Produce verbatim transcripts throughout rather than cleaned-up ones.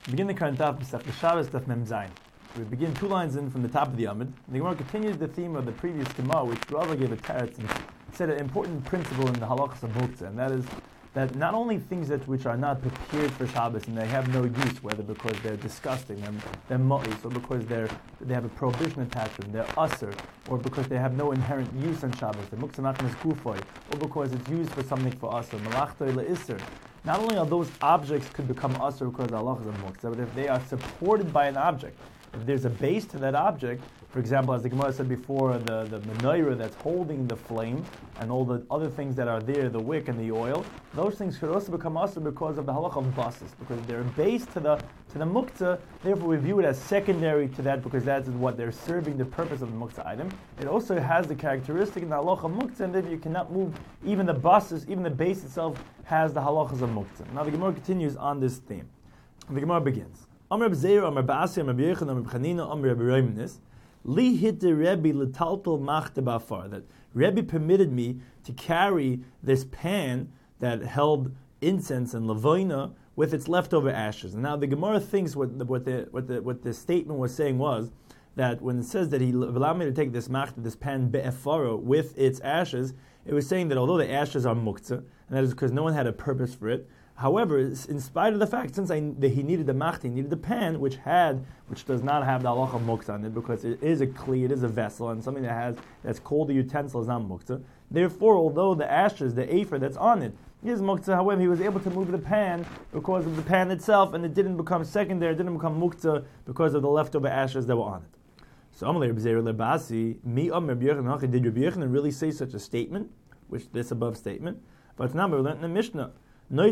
Begin the current daf Masechta Shabbos daf Mem Zayin. We begin two lines in from the top of the Amud. The Gemara continues the theme of the previous Gemara, which Rava gave a teretz and said an important principle in the halachas of muktzah, and that is that not only things that which are not prepared for Shabbos and they have no use, whether because they're disgusting, they're, they're mu'is, or because they're they have a prohibition attached to them, they're usr, or because they have no inherent use on Shabbos, the muktzah machmas gufoy, or because it's used for something for usr, malachtoi le'isr. Not only are those objects could become usr because Allah is a muktzah, but if they are supported by an object, if there's a base to that object, for example, as the Gemara said before, the, the menorah that's holding the flame and all the other things that are there, the wick and the oil, those things could also become usr because of the halach of basis, because they're a base to the to the muktzah. Therefore, we view it as secondary to that because that's what they're serving the purpose of the muktzah item. It also has the characteristic in the halach of muktzah, and that you cannot move even the basis, even the base itself has the halachas of muktzah. Now the Gemara continues on this theme. The Gemara begins. Amr B'Zeir, Amr B'Asi, Amr B'Yechon, Amr B'Chanina, Amr B'Roimnis. Li hit the Rebbe l'taltal machte bafar. That Rebbe permitted me to carry this pan that held incense and lavoina with its leftover ashes. And now the Gemara thinks what the, what the what the what the statement was saying was that when it says that he allowed me to take this machte, this pan be'efaro with its ashes, it was saying that although the ashes are muktzah, and that is because no one had a purpose for it. However, in spite of the fact, since I, that he needed the machte, he needed the pan, which had, which does not have the halach of muktzah on it, because it is a kli, it is a vessel, and something that has that's called a utensil is not muktzah. Therefore, although the ashes, the afer that's on it, is muktzah, however, he was able to move the pan because of the pan itself, and it didn't become secondary, it didn't become muktzah because of the leftover ashes that were on it. So, Amalei Reb Zeir Lebasi, mi Am Reb Yochanan, did Reb Yochanan really say such a statement, which this above statement? But now we learned in the Mishnah. A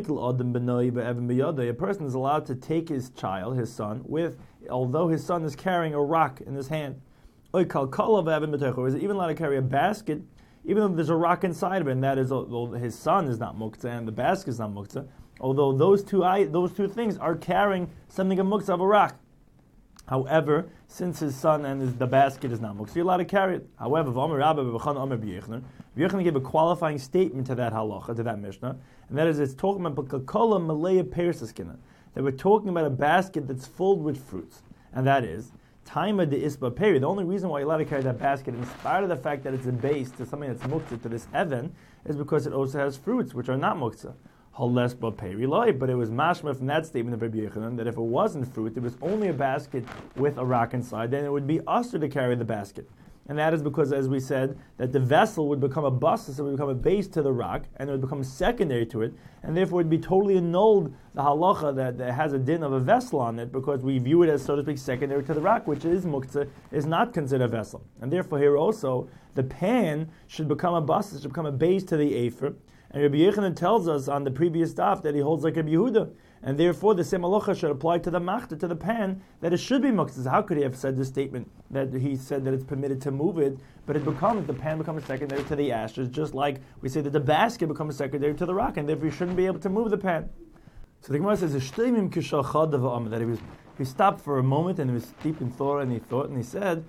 person is allowed to take his child, his son, with, although his son is carrying a rock in his hand. Or is even allowed to carry a basket, even though there's a rock inside of it, and that is, although his son is not muktzah and the basket is not muktzah, although those two those two things are carrying something of muktzah of a rock. However, since his son and his, the basket is not muktzah, you're allowed to carry it. However, Yochanan gave a qualifying statement to that halacha, to that Mishnah, and that is it's talking about Coca-Cola Malaya Persiskina, that we're talking about a basket that's filled with fruits, and that is Taima de Isba Peri. The only reason why you're allowed to carry that basket, in spite of the fact that it's a base to something that's muktzah, to this Evan, is because it also has fruits which are not muktzah. But it was mashma from that statement of Rabbi Yochanan that if it wasn't fruit, it was only a basket with a rock inside, then it would be usher to carry the basket. And that is because, as we said, that the vessel would become a basis, it would become a base to the rock, and it would become secondary to it, and therefore it would be totally annulled the halacha that, that has a din of a vessel on it, because we view it as, so to speak, secondary to the rock, which is muktzah, is not considered a vessel. And therefore here also, the pan should become a basis, should become a base to the afer. And Rabbi Yochanan tells us on the previous daf that he holds like Rabbi Yehuda, and therefore the same halacha should apply to the machte, to the pan, that it should be muktzah. How could he have said this statement that he said that it's permitted to move it, but it becomes, the pan becomes secondary to the ashes, just like we say that the basket becomes secondary to the rock, and therefore you shouldn't be able to move the pan. So the Gemara says, that he was he stopped for a moment and he was deep in thought, and he thought, and he said,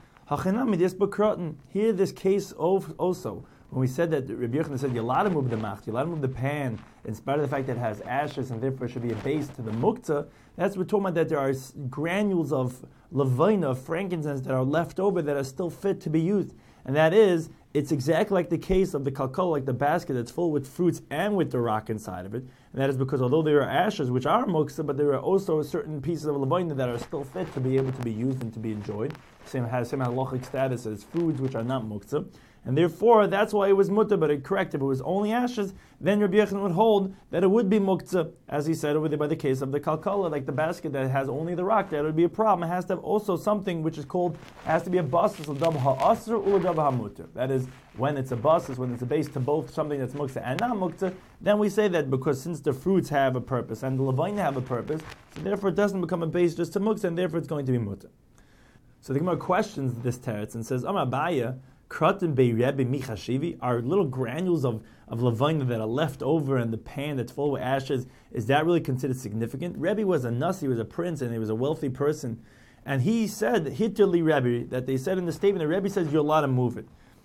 here this case also. When we said that Rabbi Yochanan said you're allowed to move the macht, you're allowed to move the pan, in spite of the fact that it has ashes and therefore it should be a base to the muktzah, that's we're talking about that there are granules of levina, of frankincense that are left over that are still fit to be used. And that is, it's exactly like the case of the kalkol, like the basket that's full with fruits and with the rock inside of it. And that is because although there are ashes, which are muktzah, but there are also certain pieces of levina that are still fit to be able to be used and to be enjoyed. Same has same halachic status as foods which are not muktzah. And therefore, that's why it was mutter, but it correct. If it was only ashes, then Rabbi Yochanan would hold that it would be muktzah, as he said over there by the case of the kalkala, like the basket that has only the rock, that would be a problem. It has to have also something which is called, has to be a basis of dab ha'asr or dab ha'mutter. That is, when it's a basis, when it's a base to both something that's muktzah and not muktzah, then we say that because since the fruits have a purpose and the levine have a purpose, so therefore it doesn't become a base just to muktzah, and therefore it's going to be mutter. So the Gemara questions this teretz and says, Amar Abaya, Kratin Bei Rebbe Michashivi, are little granules of, of levina that are left over in the pan that's full with ashes, is that really considered significant? Rebbe was a nasi, he was a prince, and he was a wealthy person. And he said, Hitterli Rebbe, that they said in the statement, the Rebbe says you're allowed to move it.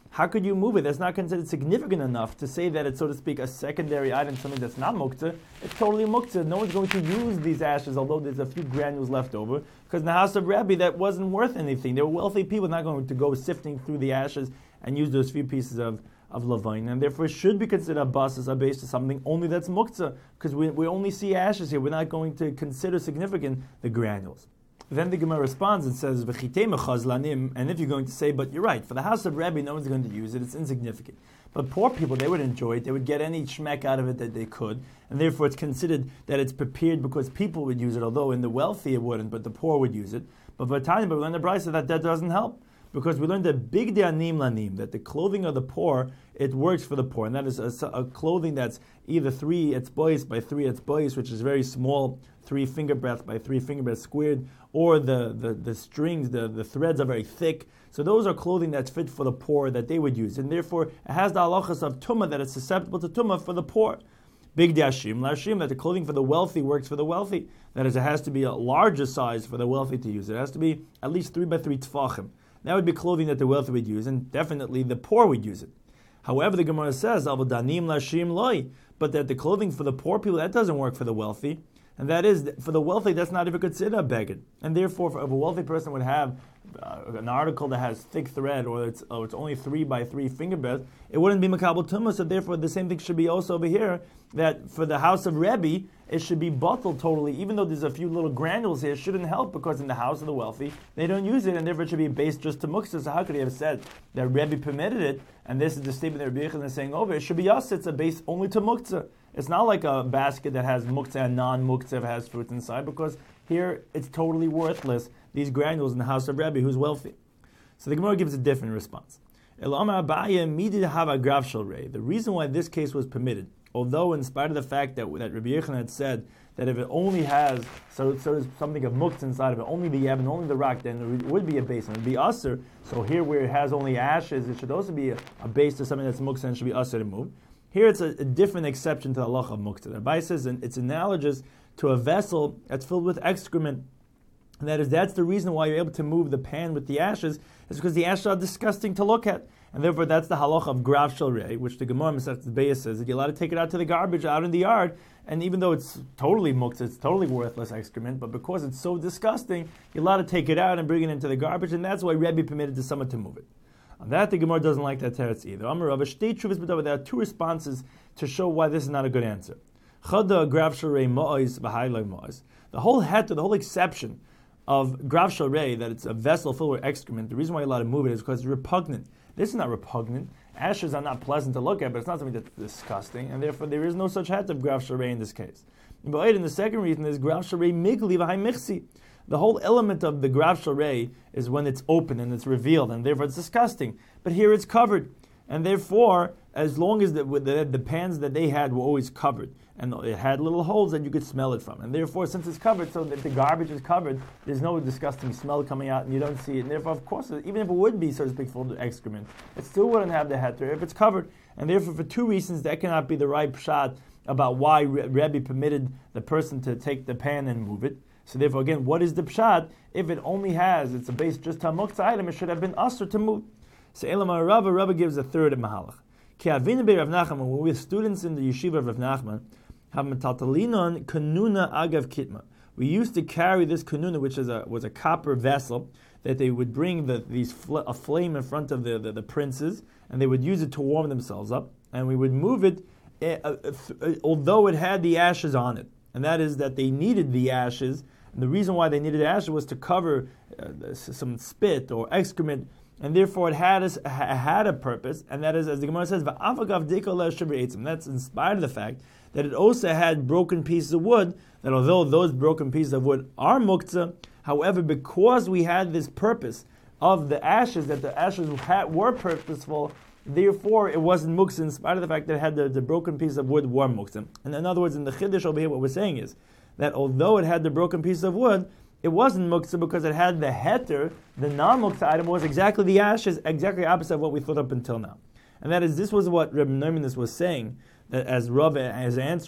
how could you move it? That's not considered significant enough to say that it's, so to speak, a secondary item, something that's not muktzah. It's totally muktzah. No one's going to use these ashes, although there's a few granules left over, because in the house of Rabbi, that wasn't worth anything. They were wealthy people, not going to go sifting through the ashes and use those few pieces of, of lavain, and therefore it should be considered a basas, a base to something only that's muktzah, because we, we only see ashes here. We're not going to consider significant the granules. Then the Gemara responds and says, and if you're going to say, but you're right, for the house of Rabbi, no one's going to use it, it's insignificant. But poor people, they would enjoy it, they would get any shmek out of it that they could, and therefore it's considered that it's prepared because people would use it, although in the wealthy it wouldn't, but the poor would use it. But for Tanya, but we learned the Brisa that that doesn't help. Because we learned that big de'anim lanim, that the clothing of the poor, it works for the poor, and that is a, a clothing that's either three etzbois by three etzbois, which is very small, three finger breadth by three finger breadth squared, or the, the, the strings, the, the threads are very thick. So those are clothing that's fit for the poor that they would use, and therefore it has the halachas of tumah, that it's susceptible to tumah for the poor. Big dashim, lashim, that the clothing for the wealthy works for the wealthy. That is, it has to be a larger size for the wealthy to use. It has to be at least three by three tefachim. That would be clothing that the wealthy would use, and definitely the poor would use it. However, the Gemara says, "Avodanim lashim loy," but that the clothing for the poor people, that doesn't work for the wealthy, and that is, for the wealthy, that's not even considered a beged. And therefore, if a wealthy person would have uh, an article that has thick thread, or it's, or it's only three by three finger breadth, it wouldn't be makabel tumah. So therefore, the same thing should be also over here, that for the house of Rebbe, it should be bottled totally, even though there's a few little granules here, it shouldn't help, because in the house of the wealthy, they don't use it, and therefore it should be based just to muktzah. So how could he have said that Rebbe permitted it, and this is the statement that Rabbi Yechon is saying over, it should be us, it's a base only to muktzah. It's not like a basket that has muktzah and non-muktzah has fruits inside, because here it's totally worthless, these granules in the house of Rebbe, who's wealthy. So the Gemara gives a different response. The reason why this case was permitted, although in spite of the fact that, that Rabbi Yechon had said that if it only has so, so there's something of muktzah inside of it, only the yevon, only the rock, then it would be a base, and it would be usher. So here where it has only ashes, it should also be a, a base to something that's muktzah and should be usher to move. Here it's a, a different exception to the halacha of muktzah. The Rabbi says it's analogous to a vessel that's filled with excrement. And that is, that's the reason why you're able to move the pan with the ashes, is because the ashes are disgusting to look at. And therefore that's the halacha of grav shel rei, which the Gemara Masechet Beis says that you're allowed to take it out to the garbage, out in the yard, and even though it's totally muktzah, it's totally worthless excrement, but because it's so disgusting, you're allowed to take it out and bring it into the garbage, and that's why Rebbe permitted to someone to move it. On that, the Gemara doesn't like that teretz either. There are two responses to show why this is not a good answer. The whole het, the whole exception of grav shel rei, that it's a vessel filled with excrement, the reason why you're allowed to move it is because it's repugnant. This is not repugnant. Ashes are not pleasant to look at, but it's not something that's disgusting, and therefore there is no such het of grav shel rei in this case. But in the second reason is grav shel rei migli v'hai michsi. The whole element of the grav shel rei is when it's open and it's revealed, and therefore it's disgusting. But here it's covered, and therefore, as long as the, the, the pans that they had were always covered, and it had little holes that you could smell it from, and therefore, since it's covered, so if the garbage is covered, there's no disgusting smell coming out, and you don't see it. And therefore, of course, even if it would be, so to speak, full of excrement, it still wouldn't have the heter if it's covered. And therefore, for two reasons, that cannot be the right pshat about why Rebbe permitted the person to take the pan and move it. So therefore, again, what is the pshat? If it only has, it's a base just to a muktzah item, it should have been usher to move. So Elamar Rava, Rava gives a third of Mahalach. Ki avinu be Rav Nachman, when we were students in the yeshiva of Rav Nachman, have metaltalinon kanuna agav kitma. We used to carry this kanuna, which is a, was a copper vessel, that they would bring the, these fl- a flame in front of the, the, the princes, and they would use it to warm themselves up, and we would move it, uh, uh, uh, although it had the ashes on it. And that is that they needed the ashes, and the reason why they needed ashes was to cover uh, some spit or excrement, and therefore it had a, had a purpose, and that is, as the Gemara says, that's in spite of the fact that it also had broken pieces of wood, that although those broken pieces of wood are muktzah, however, because we had this purpose of the ashes, that the ashes had, were purposeful, therefore it wasn't muktzah, in spite of the fact that it had the, the broken pieces of wood were muktzah. And in other words, in the Chiddush over here, what we're saying is that although it had the broken piece of wood, it wasn't muktzah because it had the heter, the non-muktzah item was exactly the ashes, exactly opposite of what we thought up until now. And that is, this was what Reb Neumann was saying, that as Rav is answering,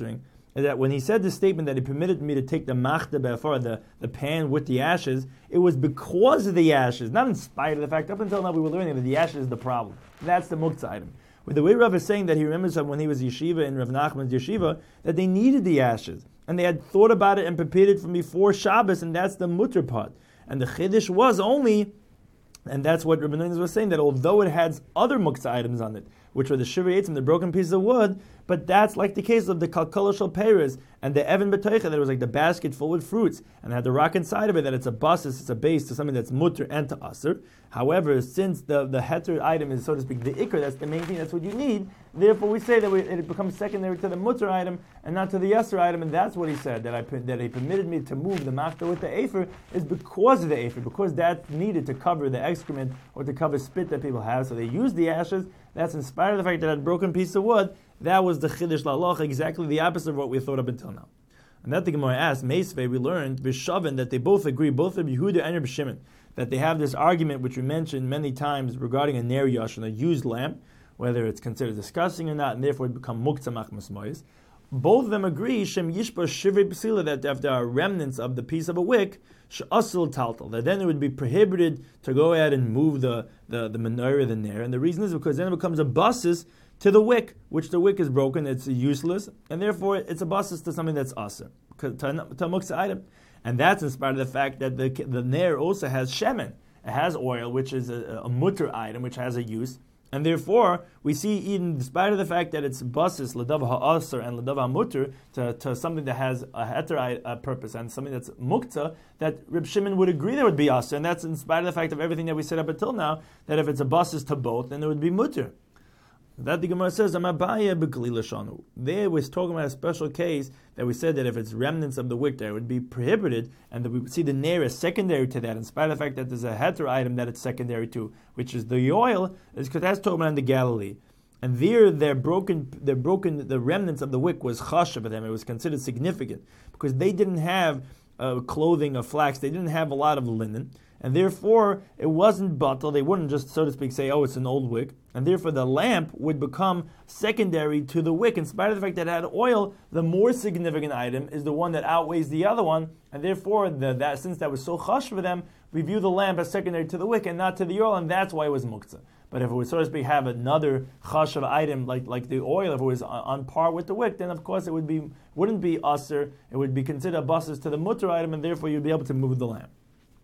is that when he said the statement that he permitted me to take the machta be'afar, the, the pan with the ashes, it was because of the ashes, not in spite of the fact. Up until now we were learning that the ashes is the problem. That's the muktzah item. With the way Rav is saying that he remembers when he was yeshiva in Rav Nachman's yeshiva, that they needed the ashes. And they had thought about it and prepared it from before Shabbos, and that's the mutter part. And the chiddush was only, and that's what Rabbi Nunes was saying, that although it has other muktzah items on it, which were the shivrei eitzim, the broken pieces of wood, but that's like the case of the kalkala shel peres and the evan b'toicha, that it was like the basket full with fruits, and it had the rock inside of it, that it's a basis, it's a base to something that's mutter and to aser. However, since the, the heter item is, so to speak, the ikr, that's the main thing, that's what you need, therefore we say that we, it becomes secondary to the mutter item and not to the aser item, and that's what he said, that I that he permitted me to move the machta with the afer is because of the afer, because that's needed to cover the excrement or to cover spit that people have, so they use the ashes. That's in spite of the fact that it had a broken piece of wood. That was the chiddush la'aloch, exactly the opposite of what we thought up until now. And that the Gemara asked, Meisvei, we learned, B'shavin, that they both agree, both Rabbi Yehuda and Rabbi Shimon, that they have this argument which we mentioned many times regarding a ner yashin, a used lamp, whether it's considered disgusting or not, and therefore it become muktzah machmas mois. Both of them agree, Shem Yishba Shivrei B'sila, that if there are remnants of the piece of a wick, She'asil Taltal, that then it would be prohibited to go ahead and move the, the, the menorah, the ner. And the reason is because then it becomes a basis to the wick, which the wick is broken, it's useless, and therefore it's a basis to something that's aser, to, to a muktzah item. And that's in spite of the fact that the, the ner also has shemen, it has oil, which is a, a mutter item, which has a use. And therefore, we see, even despite of the fact that it's basis, l'dav ha'aser and l'dav ha'mutter, to, to something that has a heter uh, purpose and something that's muktzah, that Reb Shimon would agree there would be aser. And that's in spite of the fact of everything that we said up until now, that if it's a basis to both, then it would be mutter. That the Gemara says, Amabaya b'glila shanu. There was talking about a special case that we said that if it's remnants of the wick there, it would be prohibited, and that we would see the ner as secondary to that, in spite of the fact that there's a heter item that it's secondary to, which is the oil, is because that's talking about in the Galilee. And there, they're broken, they're broken, the remnants of the wick was chashav for them, it was considered significant, because they didn't have uh, clothing of flax, they didn't have a lot of linen, and therefore it wasn't batal. They wouldn't just, so to speak, say, oh, it's an old wick. And therefore the lamp would become secondary to the wick. In spite of the fact that it had oil, the more significant item is the one that outweighs the other one. And therefore, the, that since that was so chush for them, we view the lamp as secondary to the wick and not to the oil, and that's why it was muktzah. But if it would, so to speak, have another chush of item like, like the oil, if it was on par with the wick, then of course it would be wouldn't be aser. It would be considered a basis to the mutter item, and therefore you'd be able to move the lamp.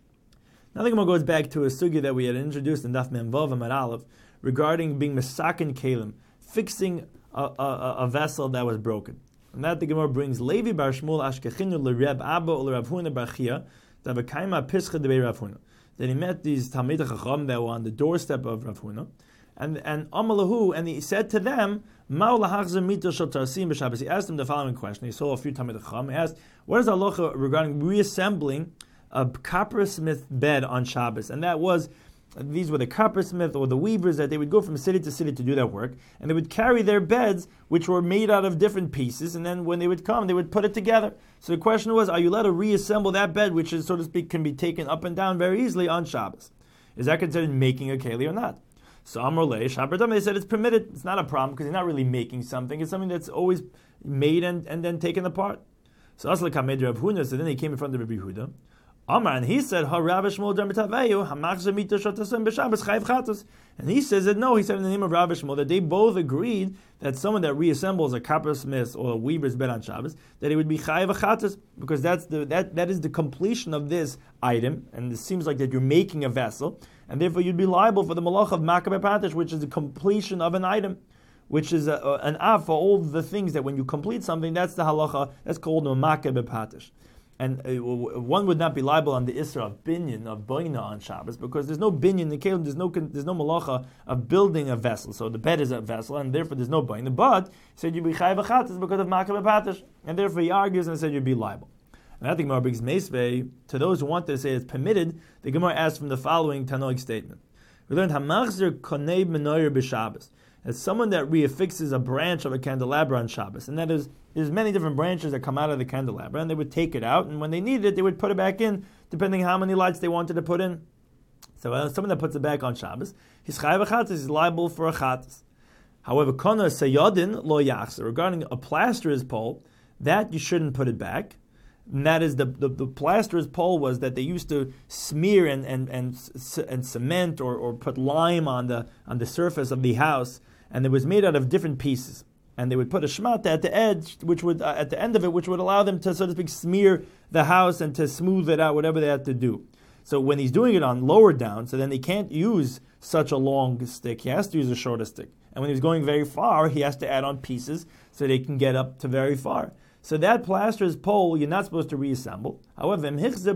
Now the Gemara goes back to a sugya that we had introduced in Daf Mem Vav and Aleph regarding being mesaken kalim, fixing a, a, a vessel that was broken. And that the Gemara brings Levi bar Shmuel ashkechinu l'Reb Abba or l'Rav Huna bar Chia davakaima pischa debei Rav Huna. Then he met these Talmidei Chacham that were on the doorstep of Rav Huna, and and Amalahu, and he said to them, Ma'u lahachzer mito shel tarsim b'Shabbos. He asked them the following question. He saw a few Talmidei Chacham. He asked, what is the halacha regarding reassembling a coppersmith bed on Shabbos? And that was, these were the coppersmith or the weavers that they would go from city to city to do their work, and they would carry their beds, which were made out of different pieces, and then when they would come, they would put it together. So the question was, are you allowed to reassemble that bed, which is, so to speak, can be taken up and down very easily on Shabbos? Is that considered making a keli or not? So Amrulei, Shabbatam, they said it's permitted. It's not a problem because you're not really making something. It's something that's always made and, and then taken apart. So Asla Kamed Rav Huna, so then they came in front of Rabbi Yehuda. Amar, and he said, Ha Rav Shmuel Dermataveyu, Hamachzer Mita Shotasem B'Shabbos Chayv Chatos. And he says that no, he said in the name of Rav Shmuel that they both agreed that someone that reassembles a coppersmith or a weaver's bed on Shabbos, that it would be Chayv Chatos, because that's the that that is the completion of this item, and it seems like that you're making a vessel, and therefore you'd be liable for the malach of Makabeh Patish, which is the completion of an item, which is a, a, an av for all the things that when you complete something, that's the halacha, that's called a Makabeh Patish. And uh, one would not be liable on the Isra of binyan, of boina on Shabbos, because there's no binyan in the Kalim, there's no there's no malacha of building a vessel. So the bed is a vessel, and therefore there's no boina. But he said you'd be chayv achatas because of makabeh patish, and therefore he argues and said you'd be liable. And I think Gemara brings meisvei to those who want to say it's permitted. The Gemara asks from the following Tanoic statement: we learned hamachzer konei menorah b'Shabbos. As someone that reaffixes a branch of a candelabra on Shabbos, and that is, there's many different branches that come out of the candelabra, and they would take it out, and when they needed it, they would put it back in, depending how many lights they wanted to put in. So uh, someone that puts it back on Shabbos, his chayav achatas is liable for a chatas. However, kona sayadin lo yachzer, regarding a plasterer's pole, that you shouldn't put it back. And that is the, the, the plasterer's pole was that they used to smear and and and, and cement or, or put lime on the on the surface of the house, and it was made out of different pieces. And they would put a shmata at the edge, which would uh, at the end of it, which would allow them to, so to speak, smear the house and to smooth it out, whatever they had to do. So when he's doing it on lower down, so then he can't use such a long stick. He has to use a shorter stick. And when he's going very far, he has to add on pieces so they can get up to very far. So that plaster's pole, you're not supposed to reassemble. However,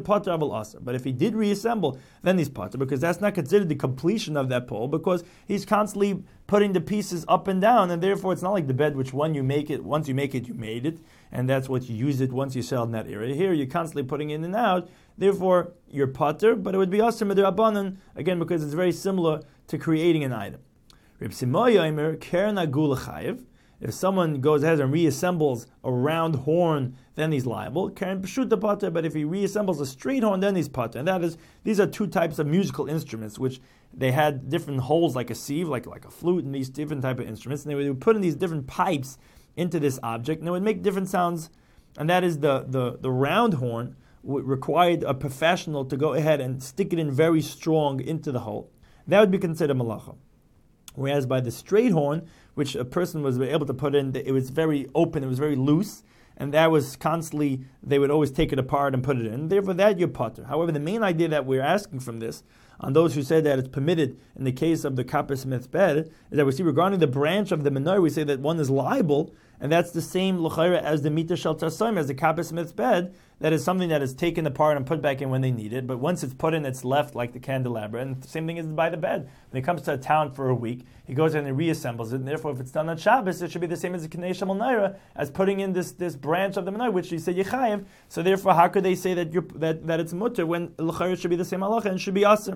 but if he did reassemble, then he's potter, because that's not considered the completion of that pole, because he's constantly putting the pieces up and down, and therefore it's not like the bed, which when you make it, once you make it, you made it, and that's what you use it once you sell in that area. Here, you're constantly putting in and out, therefore you're potter, but it would be aser midrabanan, again, because it's very similar to creating an item. Reb Simoya Omer, Keren Agula Chayev. If someone goes ahead and reassembles a round horn, then he's liable. Karen Peshuta Potter, but if he reassembles a straight horn, then he's Potter. And that is, these are two types of musical instruments, which they had different holes like a sieve, like, like a flute, and these different type of instruments. And they would put in these different pipes into this object, and it would make different sounds. And that is the, the, the round horn required a professional to go ahead and stick it in very strong into the hole. That would be considered malacha. Whereas by the straight horn, which a person was able to put in, it was very open, it was very loose, and that was constantly, they would always take it apart and put it in. Therefore, that you're potter. However, the main idea that we're asking from this, on those who said that it's permitted in the case of the coppersmith's bed, is that we see regarding the branch of the menorah, we say that one is liable, and that's the same l'chayra as the mita shel tasoim, as the coppersmith's bed, that is something that is taken apart and put back in when they need it, but once it's put in, it's left like the candelabra, and the same thing is by the bed. When he comes to a town for a week, he goes in and reassembles it, and therefore if it's done on Shabbos, it should be the same as the Knei Shemel Naira, as putting in this, this branch of the menorah, which you say Yechayev, so therefore how could they say that you're, that, that it's mutter when l'chayra should be the same halacha and should be aser?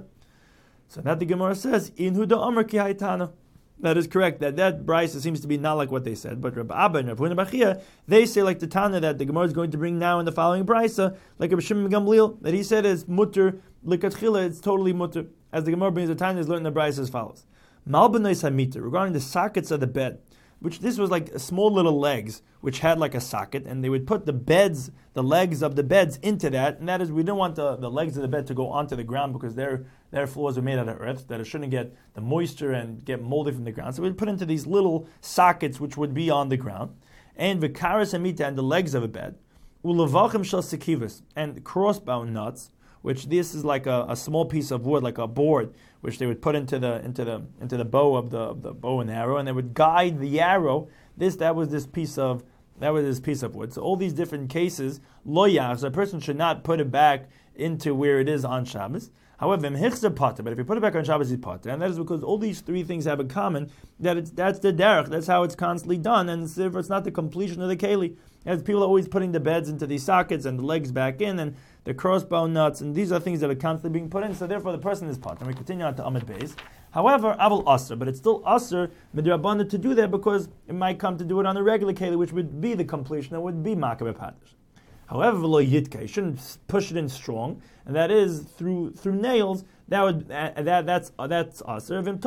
So that the Gemara says, in huda amar ki haytana. That is correct. That that brisa seems to be not like what they said. But Rabbi Abba and Rabbi Huna bar Chia, they say like the Tana that the Gemara is going to bring now in the following brisa, like Rabbi Shimon ben Gamliel, that he said is mutter likatchila, it's totally mutter. As the Gemara brings the Tana is learned in the brisa as follows: Malbenois hamiter, regarding the sockets of the bed, which this was like small little legs, which had like a socket, and they would put the beds, the legs of the beds into that, and that is, we didn't want the, the legs of the bed to go onto the ground because their their floors were made out of earth, that it shouldn't get the moisture and get moldy from the ground. So we'd put into these little sockets which would be on the ground, and v'karas hamita, and the legs of a bed, u'levachim shel sekivus, and crossbow nuts, which this is like a, a small piece of wood, like a board, which they would put into the into the into the bow of the of the bow and arrow, and they would guide the arrow. This that was this piece of that was this piece of wood. So all these different cases, lo yach, so a person should not put it back into where it is on Shabbos. However, mhichza potter, but if you put it back on Shabbos, he's potter, and that is because all these three things have in common that it's that's the derech, that's how it's constantly done, and it's, it's not the completion of the keli. As people are always putting the beds into these sockets and the legs back in, and the crossbow nuts, and these are things that are constantly being put in, so therefore the person is potter. And we continue on to Amud Beis. However, Aval Aser, but it's still Aser midrabanan to do that because it might come to do it on a regular keli, which would be the completion, it would be makabe padish. However, lo yitka, you shouldn't push it in strong, and that is through through nails. That would uh, that that's uh, that's aser. And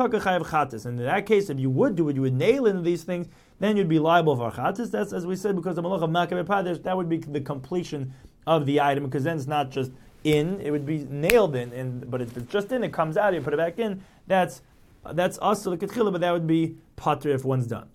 in that case, if you would do it, you would nail into these things, then you'd be liable for chatas. That's as we said because the malach of makabe padish, that would be the completion of the item, because then it's not just in; it would be nailed in. And but if it's just in, it comes out. You put it back in. That's uh, that's aser l'katchila, but that would be pater if one's done.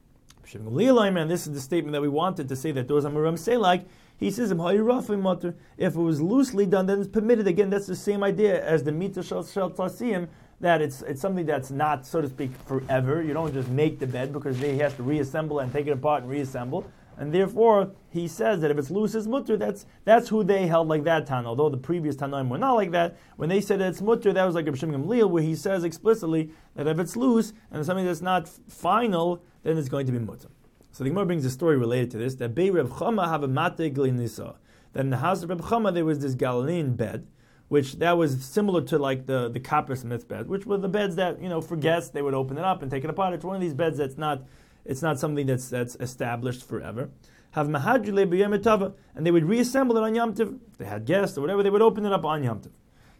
And this is the statement that we wanted to say that those amurim say like. He says, if it was loosely done, then it's permitted. Again, that's the same idea as the mita shel tasim, that it's it's something that's not, so to speak, forever. You don't just make the bed because he has to reassemble and take it apart and reassemble. And therefore, he says that if it's loose, it's mutter. That's that's who they held like that Tana. Although the previous Tanoim were not like that. When they said that it's mutter, that was like Reb Shimon Gamliel, where he says explicitly that if it's loose and it's something that's not final, then it's going to be mutter. So the Gemara brings a story related to this, that Bei Reb Chama have a mate glinisa. That in the house of Reb Chama there was this Galilean bed, which that was similar to like the, the coppersmith bed, which were the beds that, you know, for guests, they would open it up and take it apart. It's one of these beds that's not, it's not something that's that's established forever. Have mahadjule b'yom tova, and they would reassemble it on Yom Tov. If they had guests or whatever, they would open it up on Yom Tov.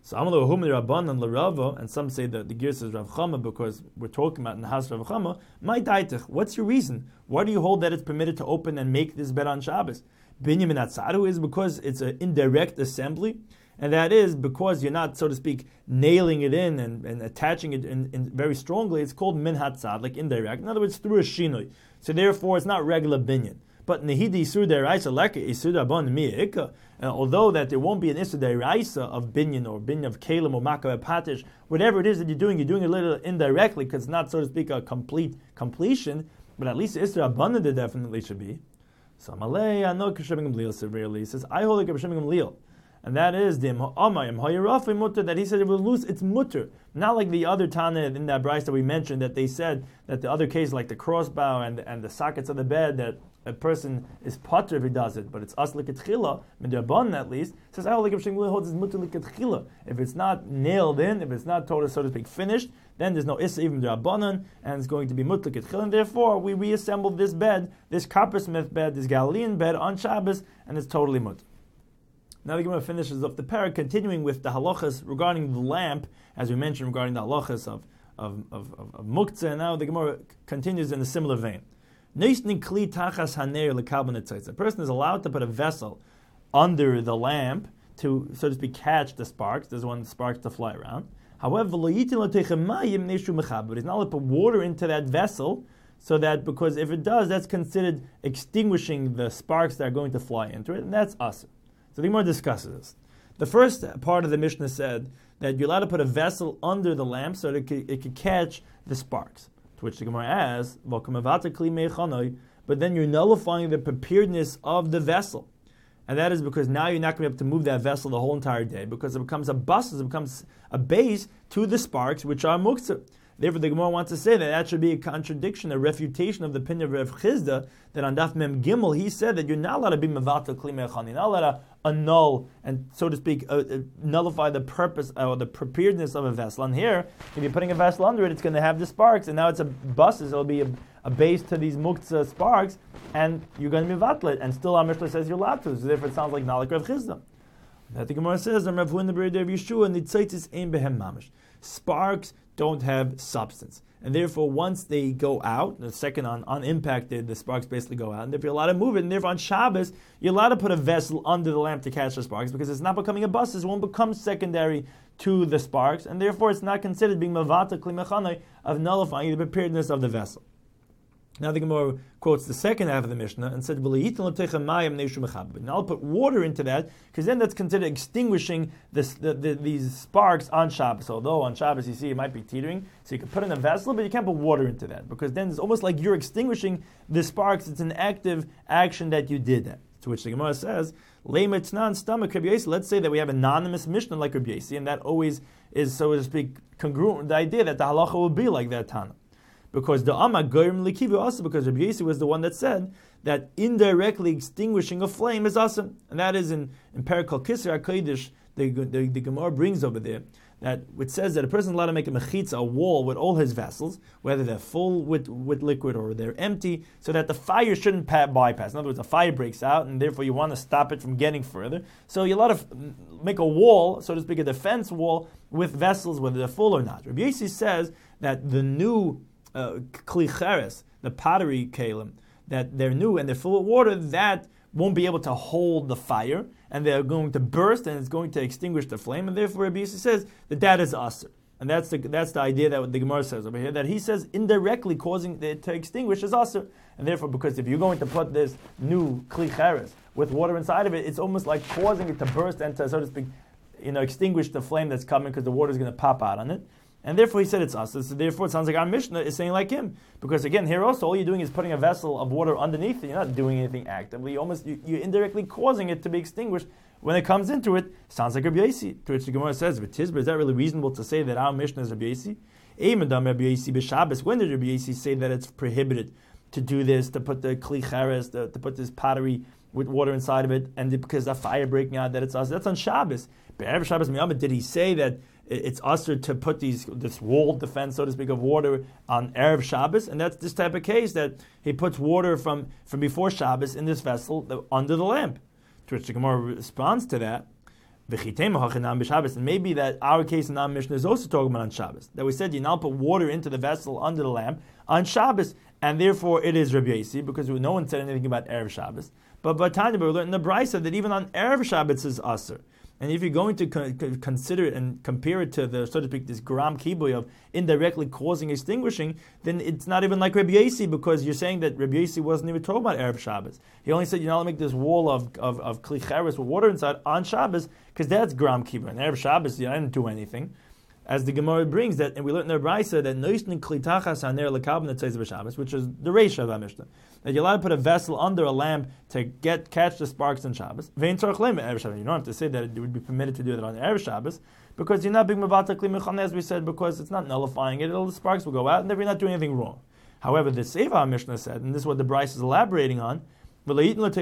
So Amalu Hum Rabban and Larava, and some say that the gear says Rav Chama because we're talking about in the house of Rav Chama. My daitich, what's your reason? Why do you hold that it's permitted to open and make this bed on Shabbos? Binyamin Atzaru is because it's an indirect assembly, and that is because you're not, so to speak, nailing it in and, and attaching it in, in very strongly. It's called min hatzad, like indirect. In other words, through a shinoi. So therefore, it's not regular binyan. But nehidi isur deraisa leka isur dabon mi'ika. Although that there won't be an isur deraisa of binyan or binyan of kalim or makav patish, whatever it is that you're doing, you're doing it a little indirectly because it's not, so to speak, a complete completion. But at least isur abundant there definitely should be. So Amalei, I know Kashemim Gamliel severely. He says, I hold like Kashemim Gamliel. And that is the Amayim Hayarafi mutter, that he said it will lose its mutter. Not like the other Tana in that Bryce that we mentioned, that they said that the other case, like the crossbow and, and the sockets of the bed, that a person is potter if he does it, but it's us liketchila, midrabban at least, says, I hold like Kashemim holds its mutter liketchila. If it's not nailed in, if it's not total, so to speak, finished, then there's no issa even drabanan, and it's going to be mutter liketchila. And therefore, we reassembled this bed, this coppersmith bed, this Galilean bed on Shabbos, and it's totally mutter. Now the Gemara finishes off the parak, continuing with the halachas regarding the lamp, as we mentioned regarding the halachas of of of, of, of muktzah. And now the Gemara continues in a similar vein. A person is allowed to put a vessel under the lamp to, so to speak, catch the sparks. There's one sparks to fly around. However, but he's not allowed to put water into that vessel, so that, because if it does, that's considered extinguishing the sparks that are going to fly into it, and that's us. So the Gemara discusses this. The first part of the Mishnah said that you're allowed to put a vessel under the lamp so that it could, it could catch the sparks. To which the Gemara asks, but then you're nullifying the preparedness of the vessel. And that is because now you're not going to be able to move that vessel the whole entire day, because it becomes a bus, it becomes a base to the sparks, which are muktzah. Therefore, the Gemara wants to say that that should be a contradiction, a refutation of the opinion of Rav Chizda, that on Daf Mem Gimel, he said that you're not allowed to be mevatel kli mechan, you're not allowed to annul and, so to speak, uh, uh, nullify the purpose uh, or the preparedness of a vessel. And here, if you're putting a vessel under it, it's going to have the sparks, and now it's a bus, it'll be a, a base to these muktzah sparks, and you're going to be mevatel it, and still our Mishnah says you're allowed to, so therefore it sounds like not like Rav Chizda. That the Gemara says, Rav Hu in the B'rei of Yeshua, nitzaitis ein behem mamish. Sparks don't have substance. And therefore, once they go out, the second on unimpacted, the sparks basically go out. And if you're allowed to move it, and therefore on Shabbos, you're allowed to put a vessel under the lamp to catch the sparks, because it's not becoming a bus, it won't become secondary to the sparks, and therefore it's not considered being mavata kli mechanai, of nullifying the preparedness of the vessel. Now the Gemara quotes the second half of the Mishnah and said, and I'll put water into that, because then that's considered extinguishing this, the, the, these sparks on Shabbos. Although on Shabbos you see it might be teetering, so you can put in a vessel, but you can't put water into that, because then it's almost like you're extinguishing the sparks. It's an active action that you did that. To which the Gemara says, let's say that we have an anonymous Mishnah like Rabbi Yossi, and that always is, so to speak, congruent with the idea that the halacha will be like that Tana. Because the Amma Goyim Likivu also, because Rabbi Yossi was the one that said that indirectly extinguishing a flame is awesome. And that is in, in Perikal Kisar HaKodesh, the, the, the Gemara brings over there, that it says that a person is allowed to make a mechitza, a wall with all his vessels, whether they're full with, with liquid or they're empty, so that the fire shouldn't pa- bypass. In other words, a fire breaks out, and therefore you want to stop it from getting further. So you're allowed to make a wall, so to speak, a defense wall with vessels, whether they're full or not. Rabbi Yossi says that the new Uh, kli cheres, the pottery kalim, that they're new and they're full of water, that won't be able to hold the fire, and they're going to burst, and it's going to extinguish the flame, and therefore Rabbi Yossi says that that is asur. And that's the that's the idea that the Gemara says over here, that he says indirectly causing it to extinguish is asur. And therefore, because if you're going to put this new kli cheres with water inside of it, it's almost like causing it to burst and to, so to speak, you know, extinguish the flame that's coming, because the water is going to pop out on it. And therefore he said it's us. So therefore it sounds like our Mishnah is saying like him. Because again, here also, all you're doing is putting a vessel of water underneath it. You're not doing anything actively. You almost, you, you're indirectly causing it to be extinguished. When it comes into it, sounds like Rabbi Yossi. To which the Gemara says, V'tizber, is that really reasonable to say that our Mishnah is Rabbi Yossi? Eimedam Rabbi Yossi b'Shabbos. When did Rabbi Yossi say that it's prohibited to do this, to put the kli cheres, to, to put this pottery with water inside of it, and because of fire breaking out, that it's us? That's on Shabbos. Be'erev Shabbos miyamid, did he say that it's usher to put these this wall defense, so to speak, of water on Erev Shabbos? And that's this type of case, that he puts water from, from before Shabbos in this vessel under the lamp. To which the Gemara responds to that, And maybe that our case in our Mishnah is also talking about on Shabbos. That we said you now put water into the vessel under the lamp on Shabbos, and therefore it is Rabbi Yosi, because no one said anything about Erev Shabbos. But Batanya, we learned in the Brisa that even on Erev Shabbos is Aser. And if you're going to co- consider it and compare it to the, so to speak, this gram kiboy of indirectly causing extinguishing, then it's not even like Rabbi Yosi, because you're saying that Rabbi Yosi wasn't even talking about Erev Shabbos. He only said, you know, make this wall of of, of kli cheres with water inside on Shabbos, because that's gram kiboy. And Erev Shabbos, you know, I didn't do anything. As the Gemara brings that, and we learned in the Brisa that noisnin klitachas haner lekabel netzays b'Shabbos, which is the Reisha of our Mishnah, that you're allowed to put a vessel under a lamp to get catch the sparks on Shabbos. Vein tzarich leim erev Shabbos. You don't have to say that it would be permitted to do that on erev Shabbos, because you're not being mevatel kli mechaneh, as we said, because it's not nullifying it. All the sparks will go out, and then you're not doing anything wrong. However, the Seva Mishnah said, and this is what the Brisa is elaborating on, and you're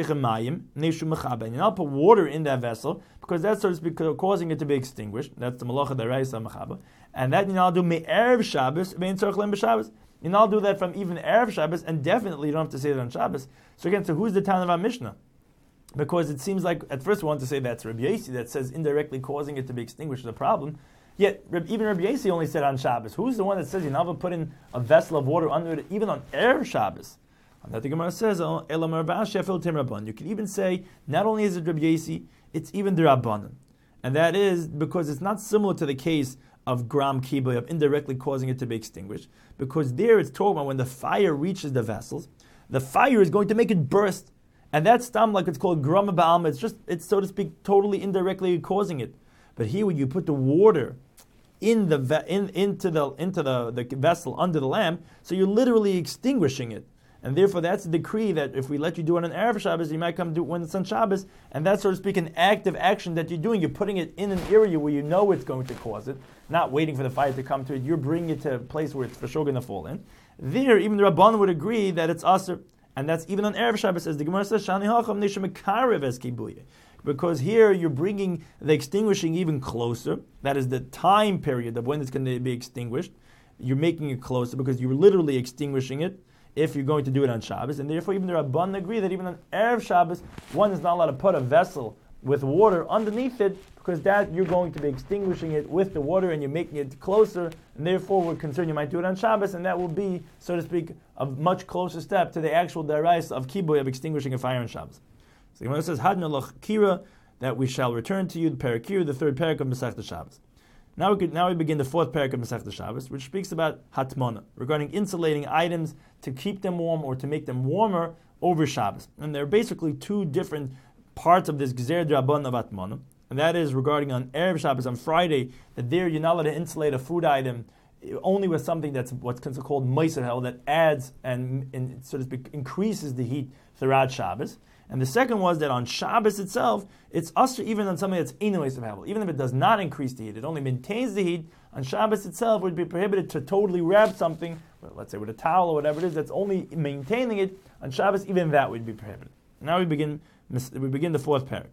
not put water in that vessel, because that's so to speak causing it to be extinguished. That's the malacha deraisa mechaba, and that you now do me erev Shabbos vein tzarich leim b'Shabbos. You now do that from even erev Shabbos, and definitely you don't have to say that on Shabbos. So again, so who's the town of our Mishnah? Because it seems like at first we want to say that's Rabbi Yosi that says indirectly causing it to be extinguished is a problem. Yet even Rabbi Yosi only said on Shabbos. Who's the one that says you now put in a vessel of water under it even on erev Shabbos? And that the Gemara says, you can even say, not only is it Rabbi Yosi, it's even the Rabbanan. And that is because it's not similar to the case of gram kiboy, of indirectly causing it to be extinguished. Because there it's talking about when the fire reaches the vessels, the fire is going to make it burst. And that's stam, like it's called grama ba'alma. It's just, it's so to speak, totally indirectly causing it. But here when you put the water in the ve- in, into the into the, the vessel under the lamp, so you're literally extinguishing it. And therefore, that's a decree that if we let you do it on Erev Shabbos, you might come do it when it's on Shabbos. And that's, so to speak, an active action that you're doing. You're putting it in an area where you know it's going to cause it, not waiting for the fire to come to it. You're bringing it to a place where it's for sure going to fall in. There, even the Rabbanan would agree that it's Aser. And that's even on Erev Shabbos, as the Gemara says, Shani hacham neshem mekarev es kibuye. Because here you're bringing the extinguishing even closer. That is the time period of when it's going to be extinguished. You're making it closer because you're literally extinguishing it if you're going to do it on Shabbos. And therefore even the Rabbanan agree that even on Erev Shabbos, one is not allowed to put a vessel with water underneath it, because that you're going to be extinguishing it with the water and you're making it closer, and therefore we're concerned you might do it on Shabbos, and that will be, so to speak, a much closer step to the actual deraisa of kiboy, of extinguishing a fire on Shabbos. So the Gemara says, Hadna lach kira, that we shall return to you, the parakir, the third parak of Masechta Shabbos. Now we, could, now we begin the fourth parak of Masechta Shabbos, which speaks about hatmana, regarding insulating items to keep them warm or to make them warmer over Shabbos. And there are basically two different parts of this Gzer D'Rabban of hatmana, and that is regarding on Erev Shabbos, on Friday, that there you're not allowed to insulate a food item only with something that's what's called Meiser Hel, that adds and, and so to speak increases the heat throughout Shabbos. And the second was that on Shabbos itself, it's usher even on something that's Inu Meiser Hel. Even if it does not increase the heat, it only maintains the heat. On Shabbos itself, it would be prohibited to totally wrap something, let's say with a towel or whatever it is, that's only maintaining it. On Shabbos, even that would be prohibited. Now we begin we begin the fourth parak.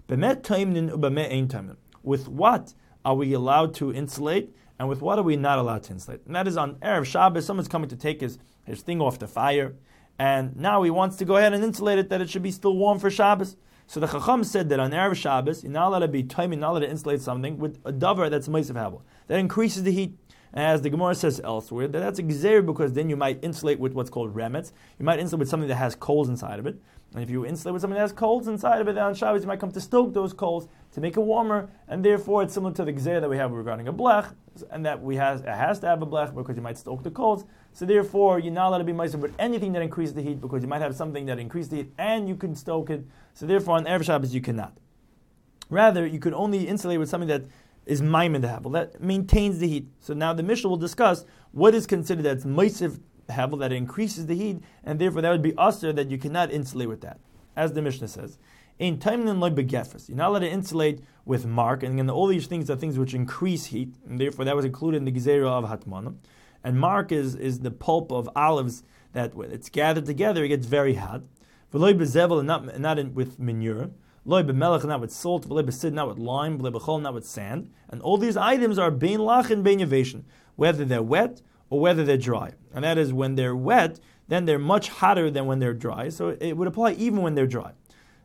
With what are we allowed to insulate, and with what are we not allowed to insulate? And that is on Erev Shabbos, someone's coming to take his, his thing off the fire, and now he wants to go ahead and insulate it, that it should be still warm for Shabbos. So the Chacham said that on Erev Shabbos, you're not allowed to be time, you're not allowed to insulate something with a davar that's Meisav Habel. That increases the heat. And as the Gemara says elsewhere, that that's a gzer, because then you might insulate with what's called remetz. You might insulate with something that has coals inside of it. And if you insulate with something that has coals inside of it, then on Shabbos you might come to stoke those coals to make it warmer, and therefore it's similar to the gzer that we have regarding a blech, and that we has it has to have a blech because you might stoke the coals. So therefore you're not allowed to be meiser with anything that increases the heat, because you might have something that increases the heat and you can stoke it. So therefore on Erev Shabbos you cannot. Rather, you could only insulate with something that is maimed havel, that maintains the heat. So now the Mishnah will discuss what is considered that's meiser havel, that increases the heat, and therefore that would be usher, that you cannot insulate with that. As the Mishnah says, in time loy begefres, you're not allowed to insulate with mark, and again, all these things are things which increase heat, and therefore that was included in the gezerah of hatmana. And mark is, is the pulp of olives that when it's gathered together, it gets very hot. V'loy bezevel, not not in, with manure. Loy b'melech, not with salt. V'loy b'sid, not with lime. V'loy b'chol, not with sand. And all these items are bein lach and bein yaveshin, whether they're wet or whether they're dry. And that is, when they're wet, then they're much hotter than when they're dry. So it would apply even when they're dry.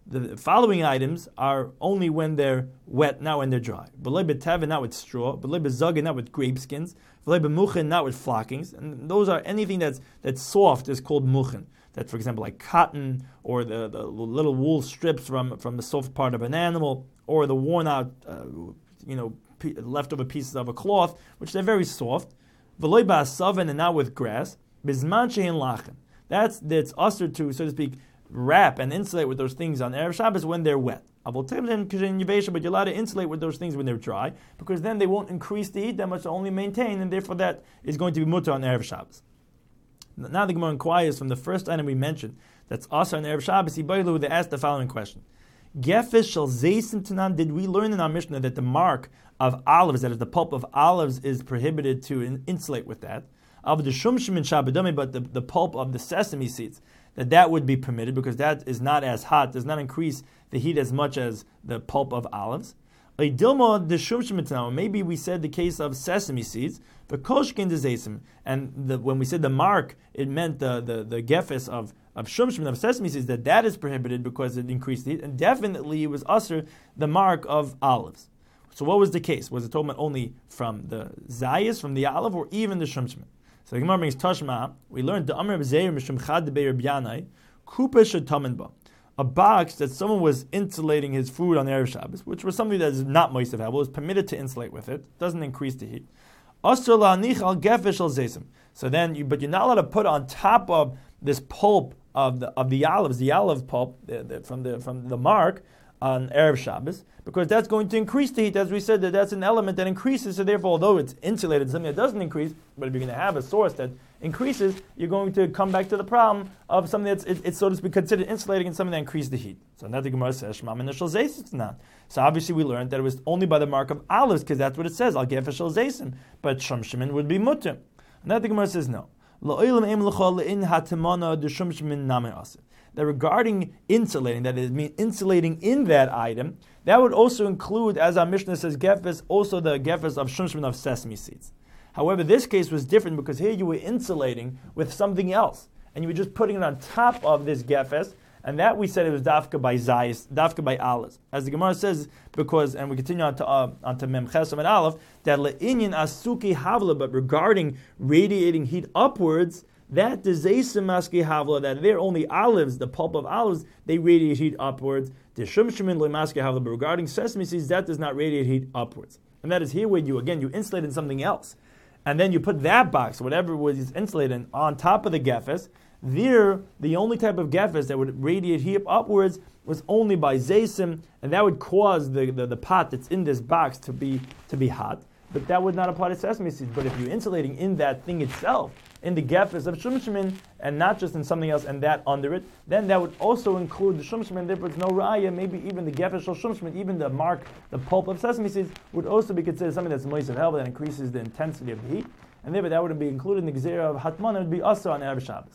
the following items are only when they're wet, not when they're dry. V'loi b'teva, not with straw. V'loi b'zagin, not with grape skins. V'loi b'muchin, not with flockings. And those are anything that's that's soft is called muchin. That, for example, like cotton or the, the little wool strips from, from the soft part of an animal, or the worn out, uh, you know, p- leftover pieces of a cloth, which they're very soft. V'loi ba'asaven, and not with grass. Bizman she'en lachen. That's that's usher to, so to speak, wrap and insulate with those things on Erev Shabbos when they're wet. But you're allowed to insulate with those things when they're dry, because then they won't increase the heat that much, to only maintain, and therefore that is going to be mutter on Erev Shabbos. Now the Gemara inquires from the first item we mentioned, that's usher on Erev Shabbos, they asked the following question. Gefesh shel zeisim tanan, did we learn in our Mishnah that the mark of olives, that is the pulp of olives, is prohibited to in, insulate with that? Of the shumshim and shabadami, but the, the pulp of the sesame seeds, that that would be permitted because that is not as hot, does not increase the heat as much as the pulp of olives. Maybe we said the case of sesame seeds, the koshkin dezesim, and the, when we said the mark, it meant the the, the gefes of of shumshim, of sesame seeds, that that is prohibited because it increased the heat, and definitely it was usher the mark of olives. So what was the case? Was it talking about only from the zayis, from the olive, or even the shumshim? So the Gemara brings Tashma. We learned the Amr B'Zeir Mishum Chad Be'er B'Yanai Kupa Shetamin Ba, a box that someone was insulating his food on Erev Shabbos, which was something that is not moistav haba, was permitted to insulate with it, doesn't increase the heat. Asr la'anich al gefesh al zeisim. So then, you, but you're not allowed to put on top of this pulp of the of the olives, the olive pulp the, the, from the from the mark on Erev Shabbos, because that's going to increase the heat. As we said, that that's an element that increases, so therefore, although it's insulated, something that doesn't increase, but if you're going to have a source that increases, you're going to come back to the problem of something that's, it, it's so to speak, considered insulating and something that increases the heat. So now the Gemara says, Shema min shel zeisim it's not. So obviously we learned that it was only by the mark of olives, because that's what it says, al gefesh shel zeisim, but shumshimin would be mutter. And now the Gemara says, no. That regarding insulating, that is, mean insulating in that item, that would also include, as our Mishnah says, gefes, also the gefes of shumshmin, of sesame seeds. However, this case was different because here you were insulating with something else, and you were just putting it on top of this gefes, and that we said it was dafka by zayis, dafka by olives. As the Gemara says, because, and we continue on to uh, onto mem chesam and aleph, that le'inyan asuki havla, but regarding radiating heat upwards, that the zeisim maski havla, that they're only olives, the pulp of olives, they radiate heat upwards. The shumshimin le maski havla, but regarding sesame seeds, that does not radiate heat upwards. And that is here where you, again, you insulated something else. And then you put that box, whatever was insulated, on top of the gefes. There, the only type of gefes that would radiate heat upwards was only by zeisim, and that would cause the, the, the pot that's in this box to be to be hot. But that would not apply to sesame seeds. But if you're insulating in that thing itself, in the gefes of shumshimin, and not just in something else and that under it, then that would also include the shumshimin. Therefore, it's no raya. Maybe even the gefes shel shumshimin, even the mark, the pulp of sesame seeds, would also be considered something that's moistav haba, that increases the intensity of the heat. And therefore, that wouldn't be included in the gezerah of hatman. It would be also on Erev Shabbos.